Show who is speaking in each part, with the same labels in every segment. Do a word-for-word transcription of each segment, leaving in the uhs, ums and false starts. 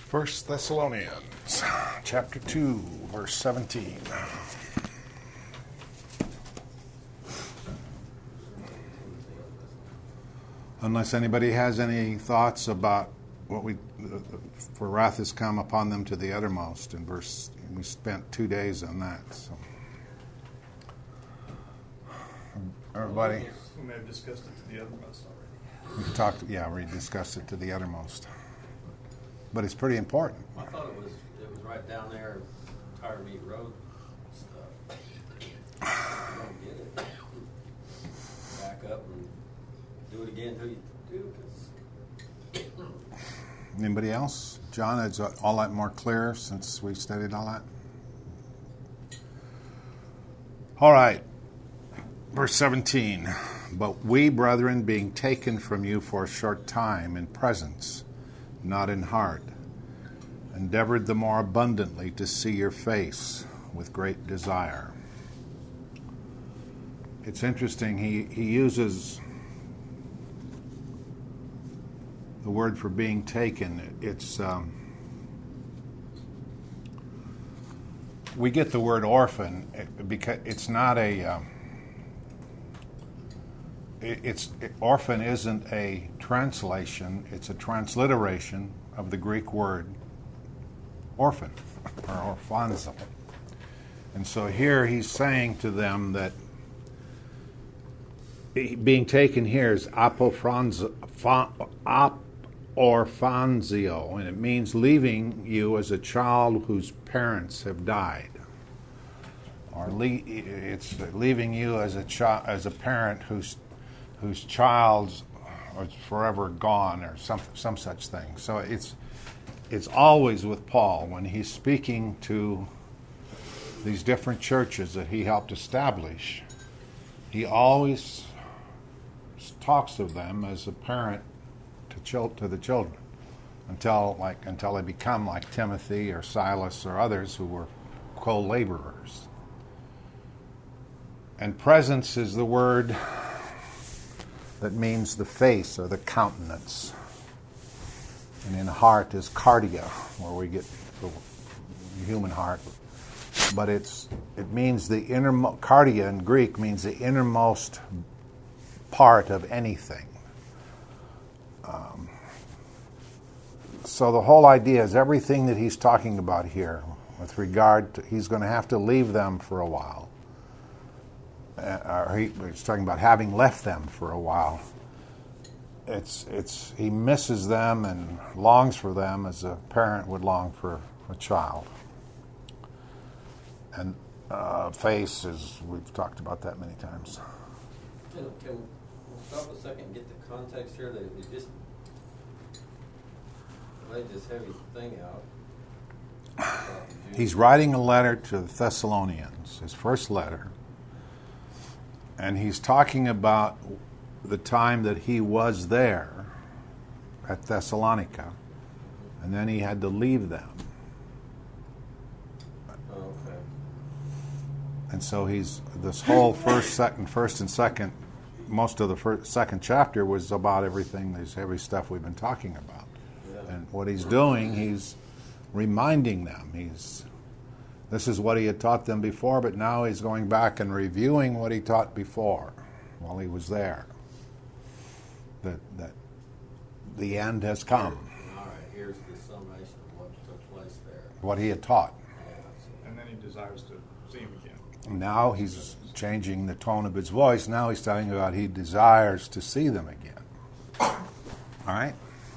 Speaker 1: First Thessalonians, chapter two, verse seventeen. Unless anybody has any thoughts about what we, uh, for wrath has come upon them to the uttermost, in verse, we spent two days on that. So, everybody,
Speaker 2: We may have discussed it to the uttermost already.
Speaker 1: we talked. Yeah, we discussed it to the uttermost, but it's pretty important.
Speaker 3: I thought it was it was right down there, Tire Meat Road stuff. You don't get it. Back up and do it again until you do. Cause
Speaker 1: Anybody else? John, is all that more clear since we studied all that? All right. Verse seventeen. But we, brethren, being taken from you for a short time in presence, not in heart, endeavored the more abundantly to see your face with great desire. It's interesting, he, he uses the word for being taken. It's um, we get the word orphan because it's not a um, it, it's it, orphan isn't a translation, it's a transliteration of the Greek word orphan or orphanzo. And so here he's saying to them that being taken here is apophanzo, ap, orphanzio, and it means leaving you as a child whose parents have died, or le- it's leaving you as a child, as a parent whose whose child's is forever gone, or some some such thing. So it's it's always with Paul when he's speaking to these different churches that he helped establish. He always talks of them as a parent to chil- to the children, until like until they become like Timothy or Silas or others who were co-laborers. And presence is the word that means the face or the countenance, and in heart is cardia, where we get the human heart. But it's it means the innermost. Cardia in Greek means the innermost part of anything. Um, so the whole idea is everything that he's talking about here with regard to, he's going to have to leave them for a while. Uh, or he, he's talking about having left them for a while. It's it's he misses them and longs for them as a parent would long for a child. And uh, face is, we've talked about that many times.
Speaker 3: Can, can we stop a second and get the context here? That it just laid this heavy thing out.
Speaker 1: He's writing a letter to the Thessalonians, his first letter, and he's talking about the time that he was there at Thessalonica, and then he had to leave them.
Speaker 3: Okay.
Speaker 1: And so he's this whole first, second, first and second, most of the first, second chapter was about everything, this heavy stuff we've been talking about.
Speaker 3: Yeah.
Speaker 1: And what he's doing, he's reminding them. He's this is what he had taught them before, but now he's going back and reviewing what he taught before while he was there. That that the end has come.
Speaker 3: All right. Here's the summation of what took place there.
Speaker 1: What he had taught.
Speaker 3: Yeah.
Speaker 2: And then he desires to see him again.
Speaker 1: Now he's changing the tone of his voice. Now he's telling about he desires to see them again. All right?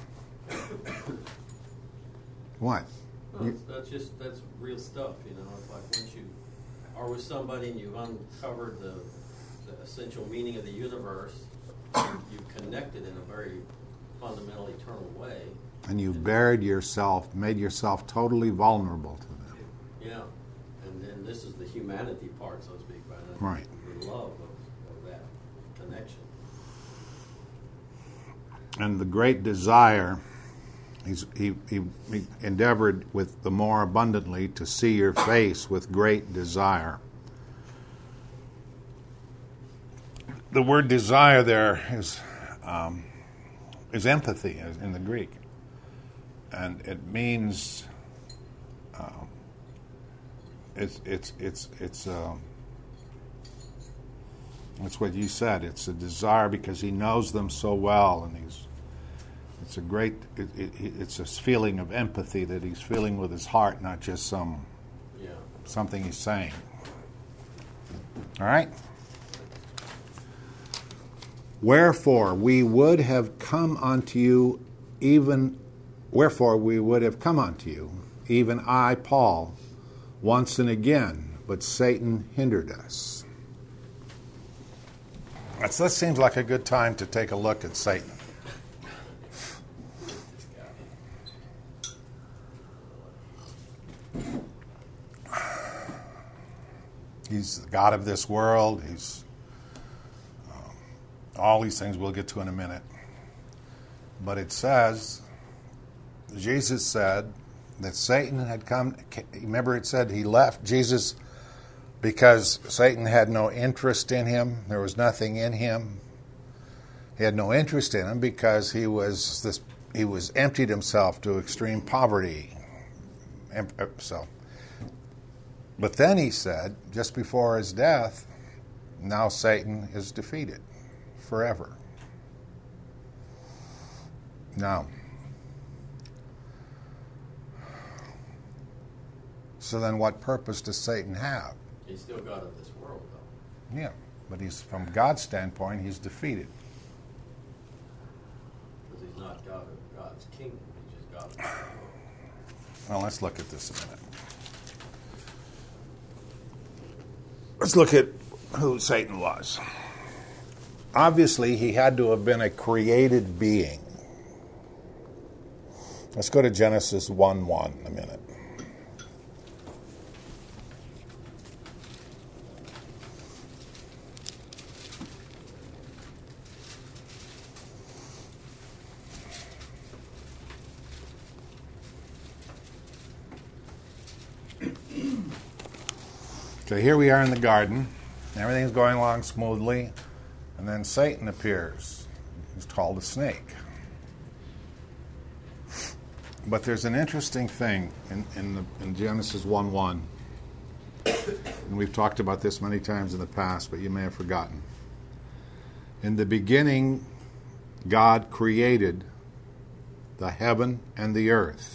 Speaker 1: What?
Speaker 3: No, that's, that's just that's real stuff, you know. It's like once you are with somebody and you've uncovered the, the essential meaning of the universe, you've connected in a very fundamental, eternal way.
Speaker 1: And you've buried yourself, made yourself totally vulnerable to them.
Speaker 3: Yeah, and then this is the humanity part, so to speak, right? And
Speaker 1: Right.
Speaker 3: The love of, of that connection.
Speaker 1: And the great desire, he's, he, he, he endeavored with the more abundantly to see your face with great desire. The word desire there is um, is empathy in the Greek. and it means um, it's it's it's it's um, it's what you said. It's a desire because he knows them so well, and he's it's a great it, it, it's a feeling of empathy that he's feeling with his heart, not just some
Speaker 3: Yeah.
Speaker 1: something he's saying. All right. Wherefore we would have come unto you, even wherefore we would have come unto you, even I, Paul, once and again, but Satan hindered us. That's, that seems like a good time to take a look at Satan. He's the God of this world. He's um, all these things we'll get to in a minute. But it says, Jesus said that Satan had come. Remember it said he left Jesus because Satan had no interest in him. There was nothing in him. He had no interest in him because he was this. He was emptied himself to extreme poverty. So. But then he said, just before his death, now Satan is defeated forever. Now, so then what purpose does Satan have?
Speaker 3: He's still God of this world, though.
Speaker 1: Yeah, but he's from God's standpoint, he's defeated.
Speaker 3: Because he's not God of God's kingdom. He's just God of this world.
Speaker 1: Well, let's look at this a minute. Let's look at who Satan was. Obviously, he had to have been a created being. Let's go to Genesis one one a minute. So here we are in the garden. Everything's going along smoothly. And then Satan appears. He's called a snake. But there's an interesting thing in, in, the, in Genesis one one. And we've talked about this many times in the past, but you may have forgotten. In the beginning, God created the heaven and the earth.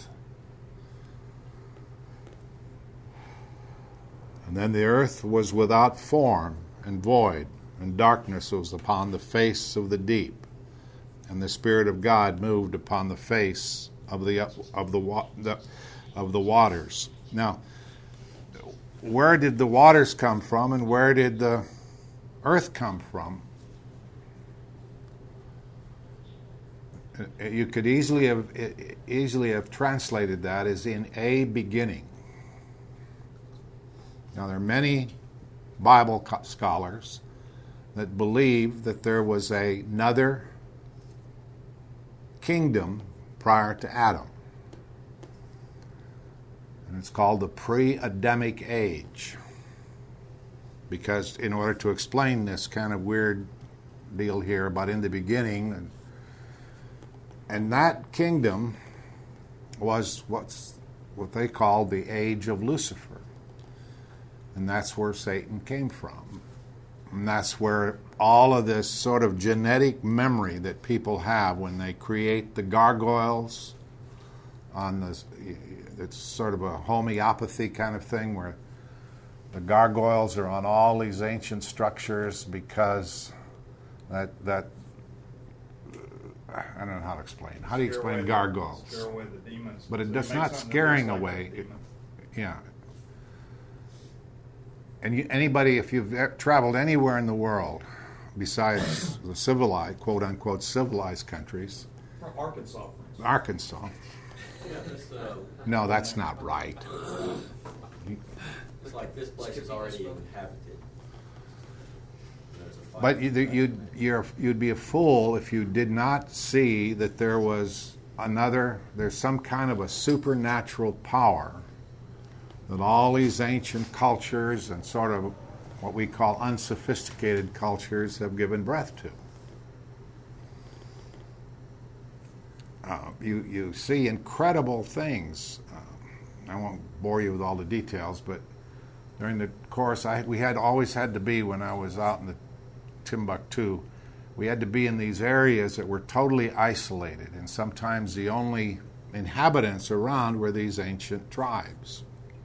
Speaker 1: And then the earth was without form and void, and darkness was upon the face of the deep. And the Spirit of God moved upon the face of the of the, the of the waters. Now, where did the waters come from, and where did the earth come from? You could easily have easily have translated that as in a beginning. Now, there are many Bible scholars that believe that there was a, another kingdom prior to Adam. And it's called the pre-Adamic age. Because in order to explain this kind of weird deal here about in the beginning, and, and that kingdom was what's what they called the age of Lucifer. And that's where Satan came from. And that's where all of this sort of genetic memory that people have when they create the gargoyles on this, it's sort of a homeopathy kind of thing where the gargoyles are on all these ancient structures because that, that I don't know how to explain. How do you explain gargoyles?
Speaker 2: Scare away the demons.
Speaker 1: But it
Speaker 2: So
Speaker 1: does
Speaker 2: make
Speaker 1: not
Speaker 2: something that
Speaker 1: scaring
Speaker 2: looks like
Speaker 1: away.
Speaker 2: a
Speaker 1: It,
Speaker 2: demon.
Speaker 1: yeah. And you, anybody, if you've traveled anywhere in the world besides the civilized, quote-unquote, civilized countries,
Speaker 2: From Arkansas, for instance.
Speaker 1: Arkansas.
Speaker 3: Yeah, this, uh,
Speaker 1: No, that's not right.
Speaker 3: it's like this place is already inhabited. There's a fire.
Speaker 1: But you, you'd, you're, you'd be a fool if you did not see that there was another, there's some kind of a supernatural power that all these ancient cultures and sort of what we call unsophisticated cultures have given breath to. uh, you you see incredible things. Uh, I won't bore you with all the details, but during the course, I we had always had to be when I was out in the Timbuktu. We had to be in these areas that were totally isolated, and sometimes the only inhabitants around were these ancient tribes.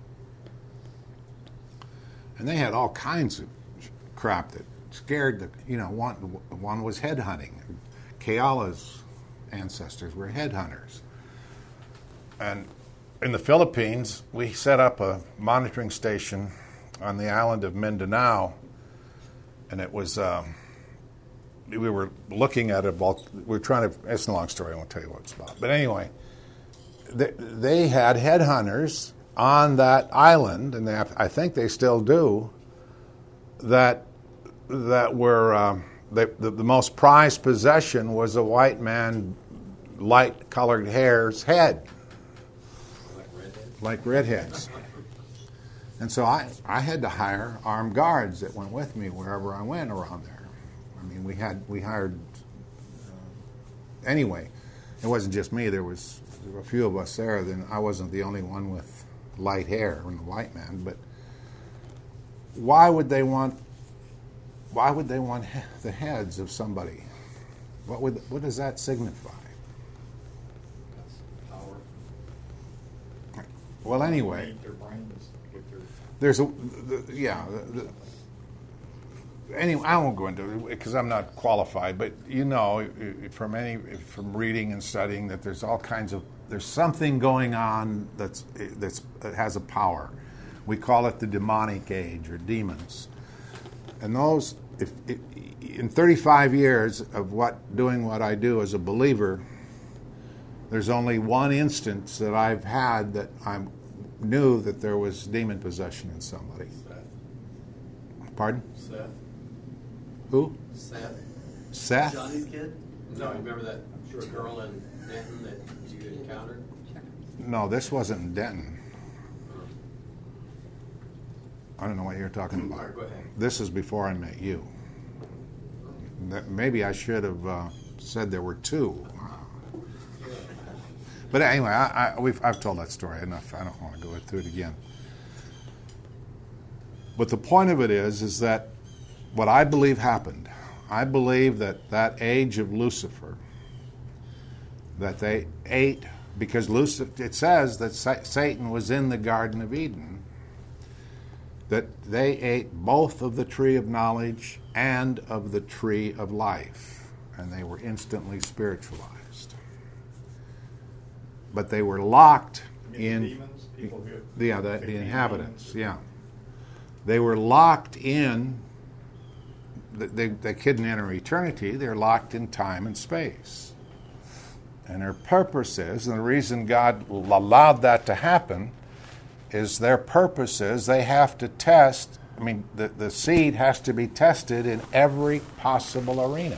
Speaker 1: And they had all kinds of crap that scared the, you know, one, one was headhunting. Keala's ancestors were headhunters. And in the Philippines, we set up a monitoring station on the island of Mindanao, and it was, um, we were looking at it, we were trying to, it's a long story, I won't tell you what it's about. But anyway, they, they had headhunters on that island, and they have, I think they still do, that that were, um, they, the, the most prized possession was a white man, light-colored hair's head.
Speaker 3: Like redheads?
Speaker 1: Like redheads. And so I, I had to hire armed guards that went with me wherever I went around there. I mean, we had we hired uh, anyway. It wasn't just me. There was, there were a few of us there. Then I wasn't the only one with light hair and a white man. But why would they want? Why would they want he- the heads of somebody? What would what does that signify?
Speaker 3: That's power.
Speaker 1: Well, anyway.
Speaker 2: Eat their brains with their
Speaker 1: There's a, the, yeah. The, the, anyway, I won't go into it because I'm not qualified. But you know, from any from reading and studying, that there's all kinds of there's something going on that's that's that has a power. We call it the demonic age or demons. And those, if, if in thirty-five years of what doing what I do as a believer, there's only one instance that I've had that I knew that there was demon possession in somebody.
Speaker 3: Seth.
Speaker 1: Pardon?
Speaker 3: Seth.
Speaker 1: Who?
Speaker 3: Seth.
Speaker 1: Seth?
Speaker 4: Johnny's kid?
Speaker 3: No, you remember that sure girl in Denton that you encountered?
Speaker 1: No, this wasn't in Denton. I don't know what you're talking about.
Speaker 3: All right, go ahead.
Speaker 1: This is before I met you. That maybe I should have uh, said there were two. But anyway, I, I, we've, I've told that story enough. I don't want to go through it again. But the point of it is, is that what I believe happened, I believe that that age of Lucifer, that they ate, because Lucifer, it says that Satan was in the Garden of Eden, that they ate both of the tree of knowledge and of the tree of life, and they were instantly spiritualized. But they were locked
Speaker 2: You mean
Speaker 1: in
Speaker 2: the demons, people who
Speaker 1: yeah, the, the
Speaker 2: became
Speaker 1: inhabitants,
Speaker 2: demons.
Speaker 1: yeah. They were locked in, they, they couldn't enter eternity, they're locked in time and space. And their purpose is, and the reason God allowed that to happen, is their purpose is they have to test, I mean, the, the seed has to be tested in every possible arena.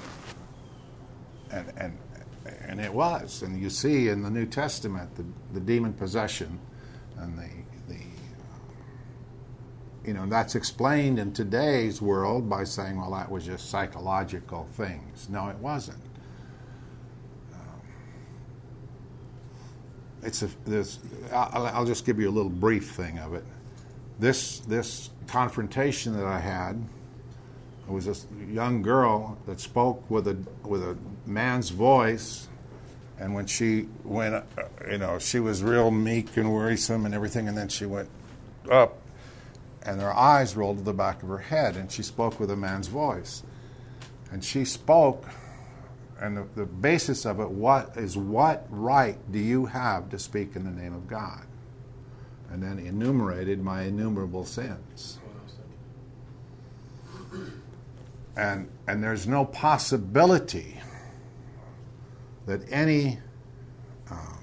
Speaker 1: And, and, and it was. And you see in the New Testament the, the demon possession and the, the you know, that's explained in today's world by saying, well, that was just psychological things. No, it wasn't. It's a, this, I'll, I'll just give you a little brief thing of it. This this confrontation that I had, it was this young girl that spoke with a with a man's voice, and when she went, uh, you know, she was real meek and worrisome and everything, and then she went up, and her eyes rolled to the back of her head, and she spoke with a man's voice, and she spoke. And the, the basis of it what is what right do you have to speak in the name of God? And then enumerated my innumerable sins. And and there's no possibility that any um,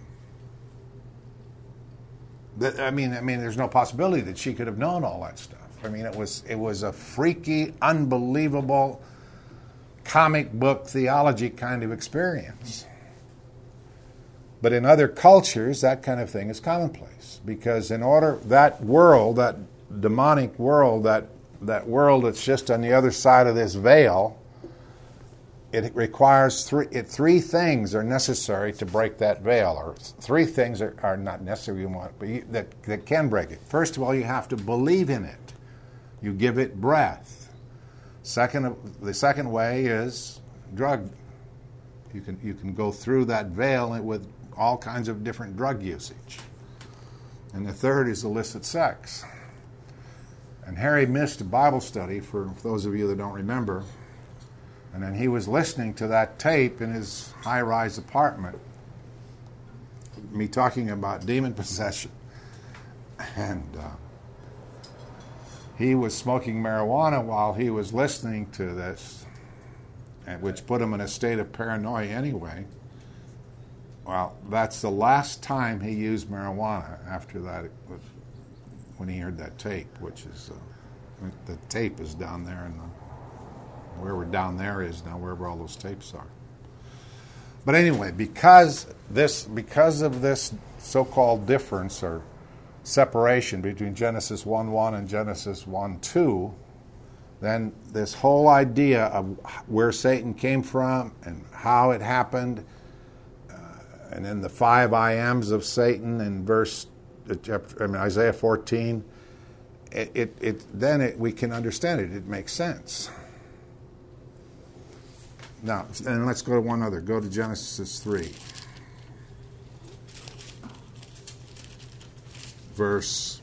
Speaker 1: that I mean I mean there's no possibility that she could have known all that stuff. I mean it was it was a freaky, unbelievable comic book theology kind of experience. But in other cultures, that kind of thing is commonplace. Because in order, that world, that demonic world, that, that world that's just on the other side of this veil, it requires three. It, three things are necessary to break that veil, or three things are, are not necessary. You want, but you, that that can break it. First of all, you have to believe in it. You give it breath. Second, the second way is drug. You can you can go through that veil with all kinds of different drug usage. And the third is illicit sex. And Harry missed a Bible study, for those of you that don't remember. And then he was listening to that tape in his high-rise apartment, me talking about demon possession. And uh, he was smoking marijuana while he was listening to this, and which put him in a state of paranoia anyway. Well, that's the last time he used marijuana after that, it was when he heard that tape, which is, uh, the tape is down there in the, wherever down there is now, wherever all those tapes are. But anyway, because this, because of this so-called difference or separation between Genesis one one and Genesis one two, then this whole idea of where Satan came from and how it happened, uh, and then the five I ams of Satan in verse, I mean Isaiah fourteen, it, it, it then it, we can understand it. It makes sense. Now, and let's go to one other. Go to Genesis three. Verse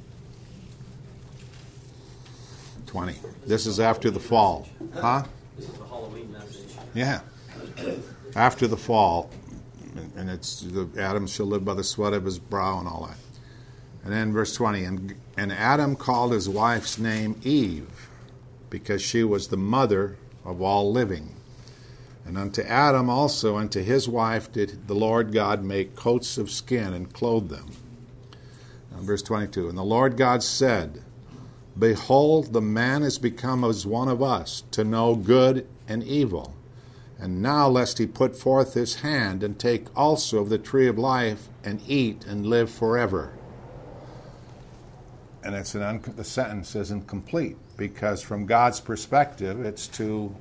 Speaker 1: twenty. This is after the fall. Huh?
Speaker 3: This is the Halloween message.
Speaker 1: Yeah. After the fall. And it's the Adam shall live by the sweat of his brow and all that. And then verse twenty. And, and Adam called his wife's name Eve, because she was the mother of all living. And unto Adam also and to his wife did the Lord God make coats of skin and clothe them. Now, verse twenty-two. And the Lord God said, Behold, the man is become as one of us, to know good and evil. And now lest he put forth his hand and take also of the tree of life and eat and live forever. And it's an un- the sentence is incomplete, because from God's perspective, it's too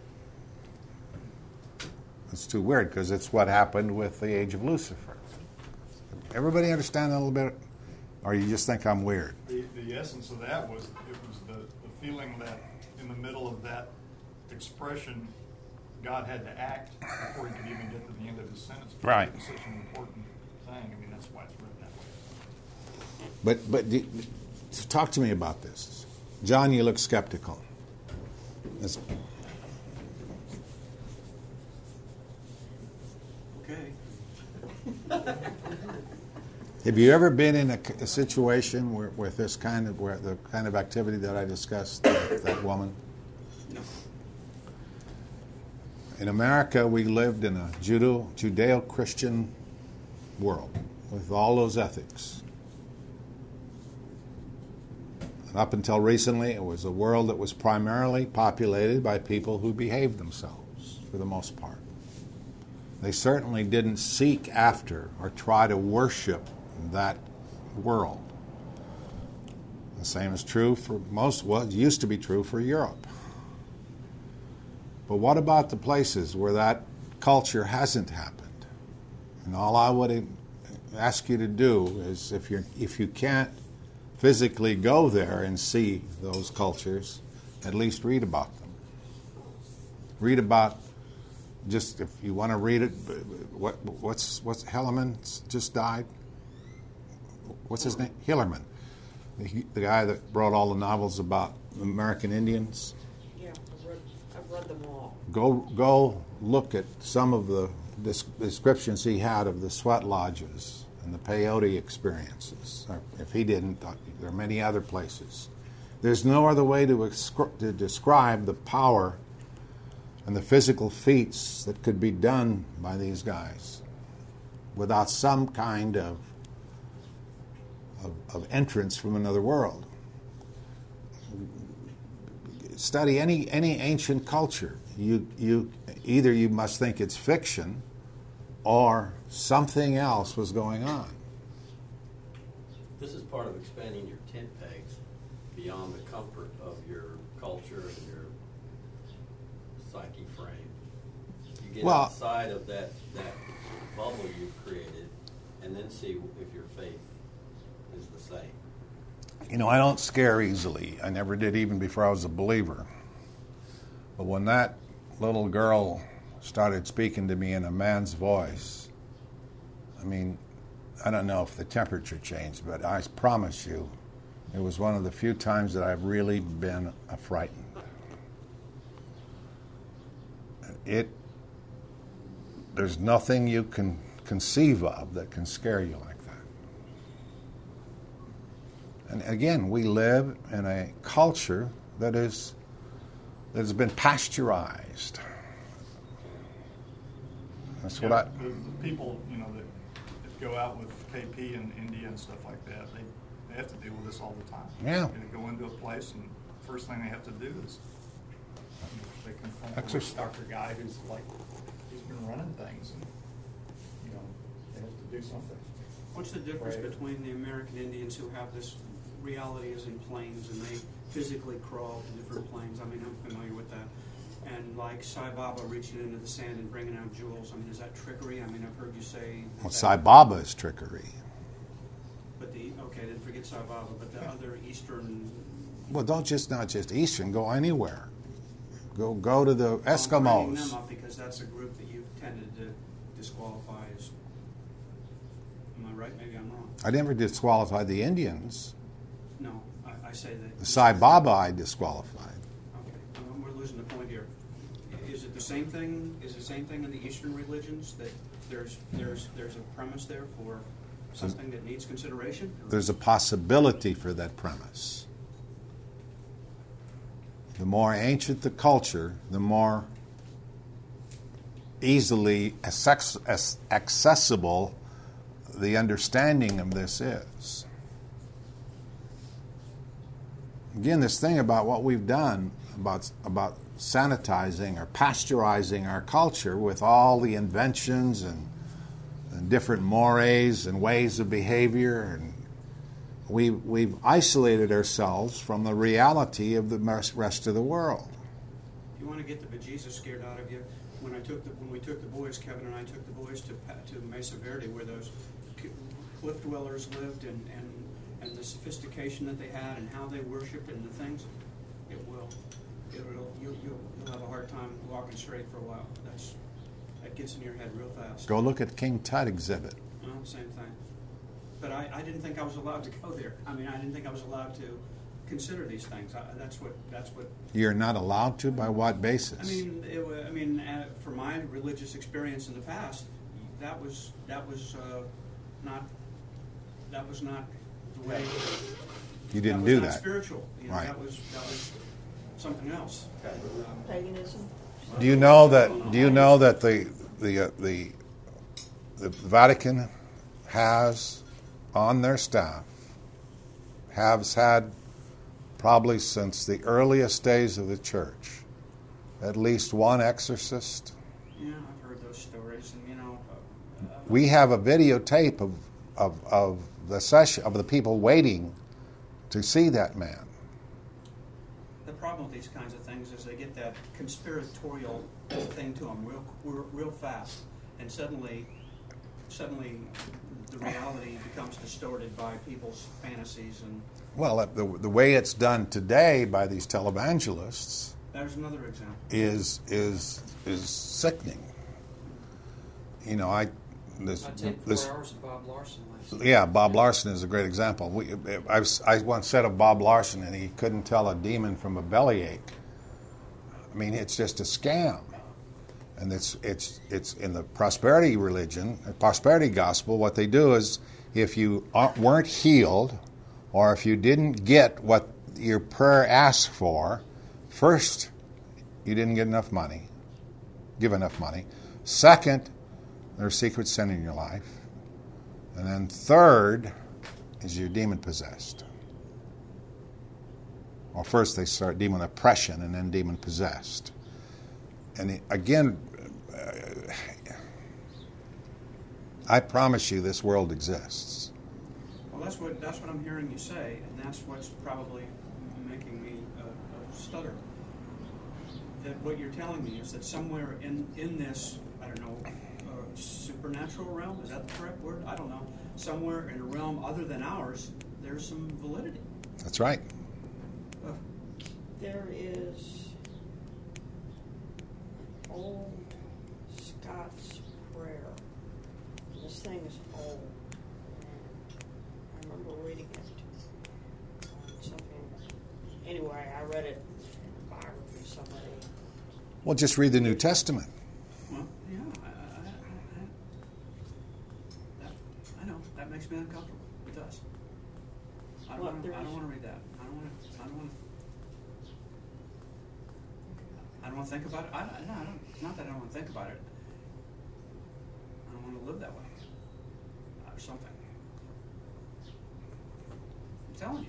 Speaker 1: it's too weird, because it's what happened with the age of Lucifer. Everybody understand that a little bit? Or you just think I'm weird?
Speaker 2: The, the essence of that was, it was the, the feeling that in the middle of that expression, God had to act before he could even get to the end of his sentence. Because
Speaker 1: Right.
Speaker 2: It's such an important thing. I mean, that's why it's written that way.
Speaker 1: But but do, talk to me about this. John, you look skeptical. This-
Speaker 3: Okay.
Speaker 1: Have you ever been in a, a situation where, with this kind of where the kind of activity that I discussed with that woman?
Speaker 3: No.
Speaker 1: In America, we lived in a Judo, Judeo-Christian world with all those ethics. And up until recently, it was a world that was primarily populated by people who behaved themselves, for the most part. They certainly didn't seek after or try to worship that world. The same is true for most, well, it used to be true for Europe. But what about the places where that culture hasn't happened? And all I would ask you to do is, if you if you can't physically go there and see those cultures, at least read about them. Read about, just if you want to read it, what what's what's Hellerman just died? What's his name? Hillerman, the, the guy that wrote all the novels about American Indians.
Speaker 4: Yeah, I've read, I've read them all.
Speaker 1: Go go look at some of the descriptions he had of the sweat lodges and the peyote experiences. Or if he didn't, there are many other places. There's no other way to, excri- to describe the power and the physical feats that could be done by these guys without some kind of of, of entrance from another world. Study any any ancient culture. You you either you must think it's fiction, or something else was going on.
Speaker 3: This is part of expanding your tent pegs beyond the comfort of your culture and your psyche frame. get
Speaker 1: Well-
Speaker 3: outside of that, that bubble you've created, and then see if your faith is the same.
Speaker 1: You know, I don't scare easily. I never did, even before I was a believer. But when that little girl started speaking to me in a man's voice, I mean, I don't know if the temperature changed, but I promise you, it was one of the few times that I've really been frightened. It, there's nothing you can conceive of that can scare you like that. And again, we live in a culture that is that has been pasteurized. That's what
Speaker 2: Yeah,
Speaker 1: I.
Speaker 2: the, the people, you know, that, that go out with K P in India and stuff like that, they, they have to deal with this all the time.
Speaker 1: Yeah.
Speaker 2: They go into a place, and first thing they have to do is you know, they confront the
Speaker 1: Exercise.
Speaker 2: doctor guy who's like, he's been running things, and you know, they have to do something.
Speaker 5: What's the difference
Speaker 2: Right.
Speaker 5: between the American Indians who have this reality is in planes and they physically crawl to different planes? I mean, I'm familiar with that. And like Sai Baba reaching into the sand and bringing out jewels. I mean, is that trickery? I mean, I've heard you say. that
Speaker 1: Well,
Speaker 5: that-
Speaker 1: Sai Baba is trickery.
Speaker 5: But the okay, then forget Sai Baba. But the other Eastern.
Speaker 1: Well, don't just not just Eastern. Go anywhere. Go go to the
Speaker 5: I'm bringing
Speaker 1: Eskimos.
Speaker 5: them up because that's a group that you've tended to disqualify as. Am I right? Maybe I'm wrong.
Speaker 1: I never disqualified the Indians.
Speaker 5: No, I, I say that.
Speaker 1: The Sai Baba I disqualified.
Speaker 5: Okay, well, we're losing the point here. Is it the same thing? Is it the same thing in the Eastern religions that there's there's there's a premise there for something that needs consideration?
Speaker 1: There's a possibility for that premise. The more ancient the culture, the more easily accex- as- accessible the understanding of this is. Again, this thing about what we've done about about sanitizing or pasteurizing our culture with all the inventions and, and different mores and ways of behavior, and we we've isolated ourselves from the reality of the rest of the world.
Speaker 5: If you want to get the bejesus scared out of you, when I took the when we took the boys, Kevin and I took the boys to Pa- to Mesa Verde, where those c- cliff dwellers lived, and, and and the sophistication that they had, and how they worshipped, and the things, it will, it will you'll, you'll you'll have a hard time walking straight for a while. That's that gets in your head real fast.
Speaker 1: Go look at the King Tut exhibit.
Speaker 5: Well, same thing. But I, I didn't think I was allowed to go there. I mean, I didn't think I was allowed to consider these things. I, that's what that's what.
Speaker 1: You're not allowed to? By what basis?
Speaker 5: I mean, it, wa- I mean, uh, from my religious experience in the past, that was that was uh, not that was not the way.
Speaker 1: you didn't
Speaker 5: that was
Speaker 1: do
Speaker 5: not
Speaker 1: that.
Speaker 5: Spiritual. You know,
Speaker 1: Right.
Speaker 5: That was that was something else. Um,
Speaker 4: Paganism?
Speaker 1: Do you know that? Do you know that the the uh, the the Vatican has on their staff has had probably since the earliest days of the church at least one exorcist?
Speaker 5: yeah, I've heard those stories, and you know, uh, uh,
Speaker 1: We have a videotape of of of the session of the people waiting to see that man.
Speaker 5: the problem with these kinds of things is they get that conspiratorial thing to them real, real, real fast, and suddenly, suddenly, the reality becomes distorted by people's fantasies, and
Speaker 1: Well, uh, the the way it's done today by these televangelists
Speaker 5: there's another example.
Speaker 1: is is is sickening. You know, I this
Speaker 6: I take four
Speaker 1: this
Speaker 6: hours of Bob Larson last night.
Speaker 1: yeah, Bob Larson is a great example. We I I once said of Bob Larson, and he couldn't tell a demon from a bellyache. I mean, it's just a scam, and it's it's it's in the prosperity religion, the prosperity gospel. What they do is, if you aren't, weren't healed, or if you didn't get what your prayer asked for, first, you didn't get enough money, give enough money. Second, there's secret sin in your life. And then third is you're demon possessed. Well, first they start demon oppression and then demon possessed. And it- again, uh, I promise you this world exists.
Speaker 5: Well, that's what that's what I'm hearing you say, and that's what's probably making me uh, uh, stutter. That what you're telling me is that somewhere in in this I don't know, uh, supernatural realm, is that the correct word? I don't know. Somewhere in a realm other than ours, there's some validity.
Speaker 1: That's right.
Speaker 5: Uh,
Speaker 4: There is an old Scots prayer. This thing is old. I remember reading it. Um, something. Anyway, I read it in a biography of somebody.
Speaker 1: Well, just read the New Testament.
Speaker 5: well, yeah, I, I, I, I, that, I know, that makes me uncomfortable. It does. I don't
Speaker 4: Well,
Speaker 5: want to, I
Speaker 4: there's-
Speaker 5: don't want to read that. I don't want to, I don't want to. I don't want to think about it. I, I, no, I don't, it's not that I don't want to think about it. I don't want to live that way. Or something. I'm telling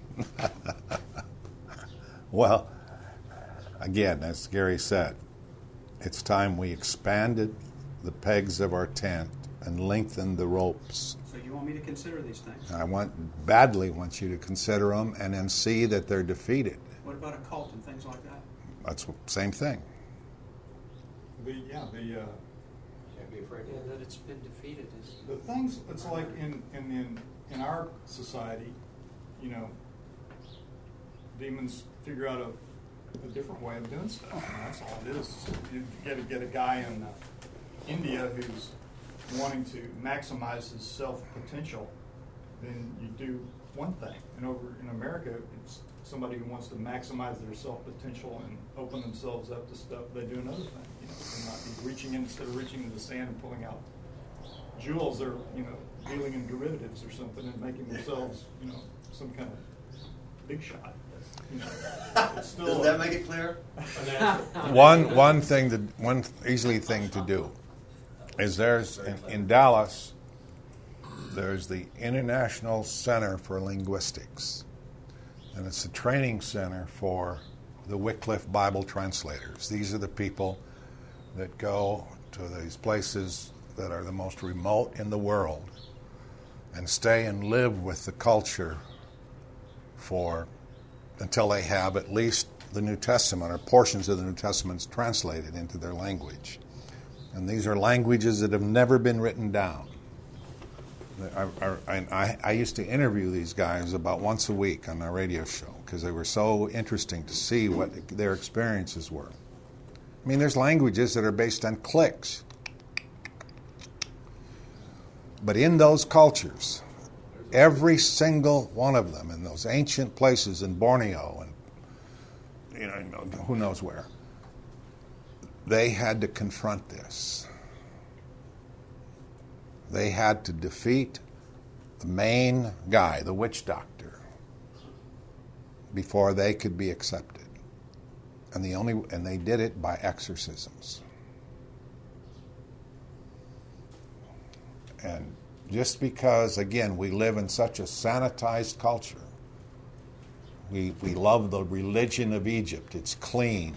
Speaker 5: you.
Speaker 1: Well, again, as Gary said, it's time we expanded the pegs of our tent and lengthened the ropes.
Speaker 5: So you want me to consider these things?
Speaker 1: I want badly want you to consider them and then see that they're defeated.
Speaker 5: What about a cult and things like that?
Speaker 1: That's the same thing.
Speaker 2: The, yeah, the, uh,
Speaker 3: Can't be afraid
Speaker 6: Yeah,
Speaker 3: of
Speaker 6: that it's been defeated is.
Speaker 2: the things, it's like in, in, in, in our society, you know, demons figure out a, a different way of doing stuff. And that's all it is. You get to get a guy in uh, India who's wanting to maximize his self potential, then you do one thing. And over in America, it's somebody who wants to maximize their self potential and open themselves up to stuff. They do another thing. You know, they're not be reaching in instead of reaching into the sand and pulling out jewels. They're, you know, dealing in derivatives or something and making themselves, you know, some kind of big shot. You know, it's still,
Speaker 7: Does that make it clear?
Speaker 1: One one thing to one easily thing to do is there's in, in Dallas there's the International Center for Linguistics, and it's a training center for the Wycliffe Bible translators. These are the people that go to these places that are the most remote in the world and stay and live with the culture for until they have at least the New Testament or portions of the New Testament translated into their language. And these are languages that have never been written down. I, I, I, I used to interview these guys about once a week on our radio show because they were so interesting to see what their experiences were. I mean, there's languages that are based on clicks. But in those cultures, every single one of them, in those ancient places in Borneo and you know who knows where, they had to confront this. They had to defeat the main guy, the witch doctor, before they could be accepted. And the only and they did it by exorcisms. And just because, again, we live in such a sanitized culture, we we love the religion of Egypt. It's clean.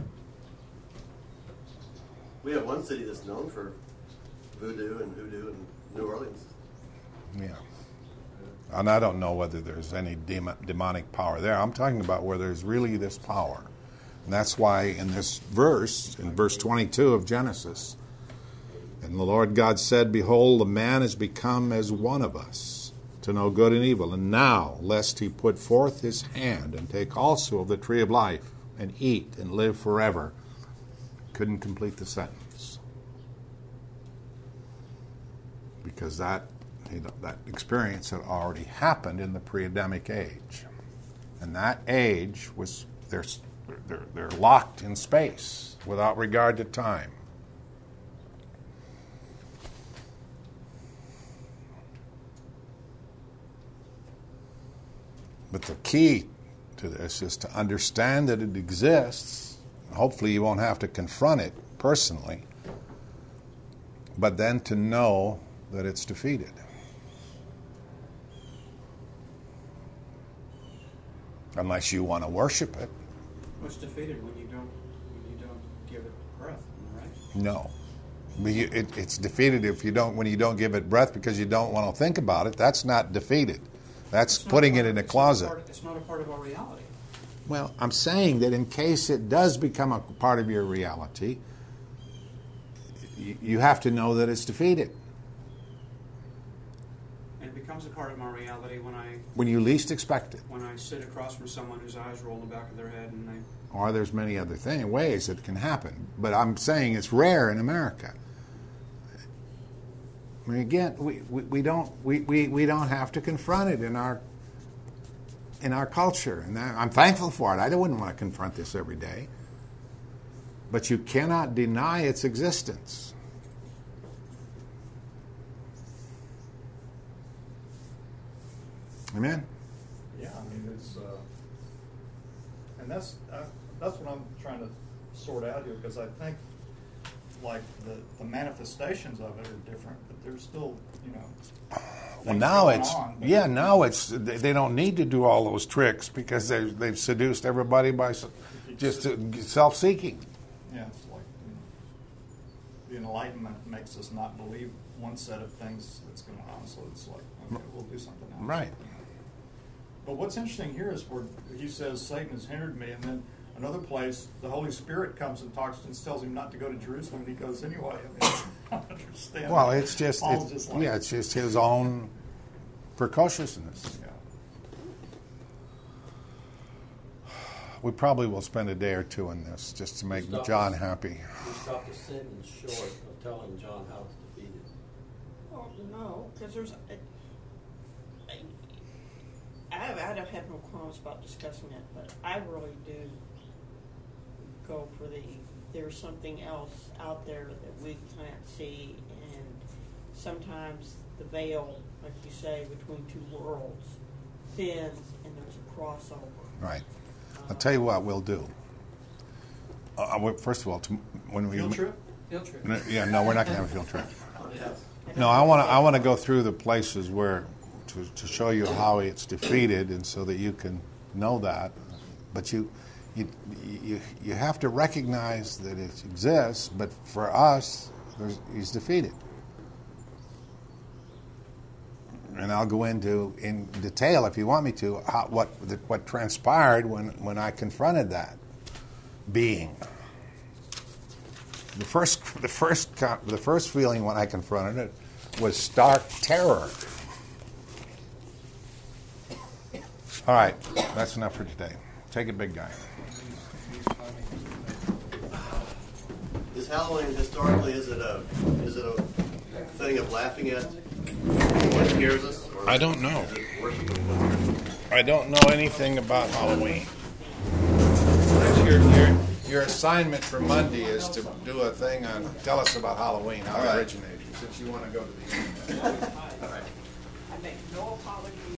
Speaker 7: We have one city that's known for voodoo and hoodoo in New Orleans.
Speaker 1: Yeah. And I don't know whether there's any demon, demonic power there. I'm talking about where there's really this power. And that's why in this verse, in verse twenty-two of Genesis, and the Lord God said, Behold, the man is become as one of us, to know good and evil. And now, lest he put forth his hand and take also of the tree of life, and eat and live forever. Couldn't complete the sentence. Because that, you know, that experience had already happened in the pre-Adamic age. And that age was, they're, they're, they're locked in space without regard to time. But the key to this is to understand that it exists. Hopefully you won't have to confront it personally, but then to know that it's defeated. Unless you want to worship it.
Speaker 5: What's defeated when you don't when you don't give it breath, right?
Speaker 1: No. But you, it, it's defeated if you don't when you don't give it breath because you don't want to think about it. That's not defeated. That's
Speaker 5: It's not
Speaker 1: putting
Speaker 5: part-
Speaker 1: it in a
Speaker 5: it's not
Speaker 1: closet.
Speaker 5: part- It's not a part of our reality.
Speaker 1: Well, I'm saying that in case it does become a part of your reality, you, you have to know that it's defeated.
Speaker 5: And it becomes a part of my reality when I
Speaker 1: When you least expect it.
Speaker 5: when I sit across from someone whose eyes roll in the back of their head and they
Speaker 1: Or there's many other thing, ways that can happen. But I'm saying it's rare in America. I mean, again, we, we, we don't we, we, we don't have to confront it in our in our culture, and that, I'm thankful for it. I wouldn't want to confront this every day, but you cannot deny its existence. Amen.
Speaker 2: Yeah, I mean, it's, uh, and that's, uh, that's what I'm trying to sort out here, because I think, like, the, the manifestations of it are different, but there's still, you know,
Speaker 1: Well,
Speaker 2: things
Speaker 1: now
Speaker 2: going
Speaker 1: it's
Speaker 2: on, but-
Speaker 1: yeah. Now it's they they don't need to do all those tricks because they they've seduced everybody by s- just uh, self-seeking.
Speaker 2: Yeah, it's like, you know, the Enlightenment makes us not believe one set of things that's going on, so it's like, okay, we'll do something else.
Speaker 1: Right.
Speaker 2: But what's interesting here is where he says Satan has hindered me, and then another place the Holy Spirit comes and talks and tells him not to go to Jerusalem, and he goes anyway. I mean, I don't understand.
Speaker 1: Well, it's just,
Speaker 2: Paul's
Speaker 1: it's,
Speaker 2: just like,
Speaker 1: yeah, it's just his own precociousness.
Speaker 2: yeah.
Speaker 1: We probably will spend a day or two in this just to make
Speaker 3: Stop
Speaker 1: John
Speaker 3: us.
Speaker 1: happy.
Speaker 3: We stopped a sentence short of telling John how it's defeated.
Speaker 4: Oh, no, because there's. I, I, I don't have no qualms about discussing it, but I really do go for the. There's something else out there that we can't see, and sometimes the veil, like you say, between two worlds thins, and there's a crossover.
Speaker 1: Right. I'll tell you what we'll do. Uh, I would- first of all, to, when we
Speaker 2: Field trip?
Speaker 5: field trip.
Speaker 1: No, yeah, no, we're not going to have a field trip.
Speaker 3: Yes.
Speaker 1: No, I want to. I want to go through the places where to, to show you how it's defeated, and so that you can know that. But you, you, you, you have to recognize that it exists. But for us, there's, he's defeated, and I'll go into in detail if you want me to how, what what transpired when when I confronted that being. The first, the first, the first feeling when I confronted it was stark terror. All right, that's enough for today. Take it, big guy.
Speaker 7: Is Halloween historically, is it a is it a thing of laughing at what scares us? Or
Speaker 1: I don't know.
Speaker 7: is it worshiping what scares us?
Speaker 1: I don't know anything about Halloween. That's your, your, your assignment for Monday is to do a thing on, tell us about Halloween, how
Speaker 7: All
Speaker 1: it
Speaker 7: right.
Speaker 1: originated, since you want to go to the end.
Speaker 7: All right.
Speaker 4: I make no apology.